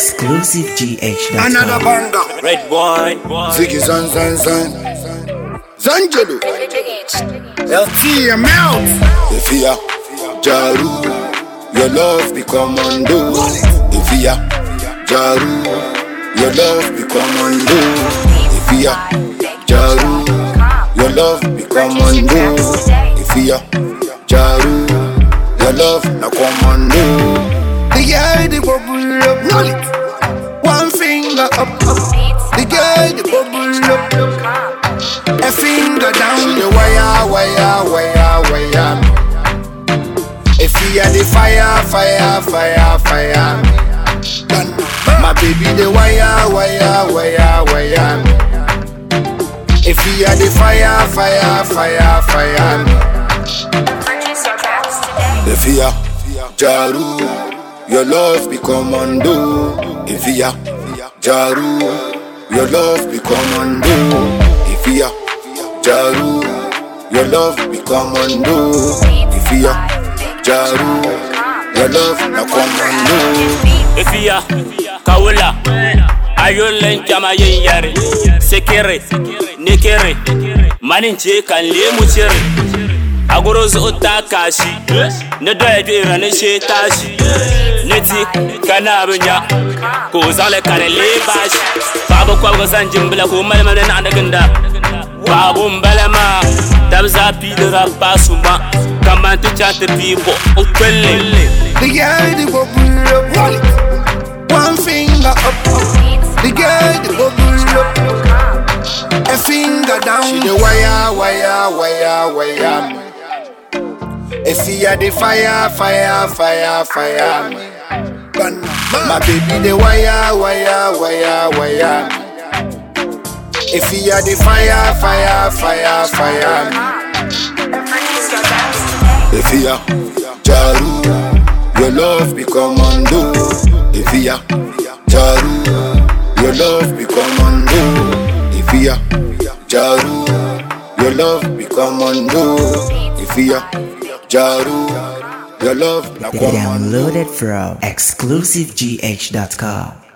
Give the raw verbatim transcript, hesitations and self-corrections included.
Exclusive G H. Another banger. Red boy, Ziggy Zan Zan Zan Zangelo L T M out. If ya Jaru, your love become undo. If ya Jaru, your love become undo. If ya Jaru, your love become undo. If ya Jaru, your love na come undo. The guy the bubble up, one finger up, up. The guy the bubble up, a finger down. The wire, wire, wire, wire. If he had the fire, fire, fire, fire. My baby the wire, wire, wire, wire. If he had the fire, fire, fire, fire. If he had Jaru, your love become undo. If ya Jaru, your love become undo. If ya Jaru, your love become undo. If ya Jaru, your love na come undo. If ya Kawula, Ayolen Jama Yari, Sekere, Nekere, Maninche kan lemu chere. Agoroz otakashi, ne doye irane she tashi. Neti kana bunya, ko zale kare lebashi. Babu kwa gozan jimbla ko malmane na andaganda. Babu mbalama, dabza pidra basuma. Kaman tu chante pibo ukwele. The guy the bubble up, one finger up, up. The guy the bubble up, a finger down. She the wire, wire, wire, wire. If he had the fire, fire, fire, fire. My baby the wire, wire, wire, wire. If he had the fire, fire, fire, fire. If he had Jaru, your love become undo. If he had Jaru, your love become undo. If he had Jaru, your love become undo. If he had Jaru, your love na come undo. Downloaded from exclusive G H dot com.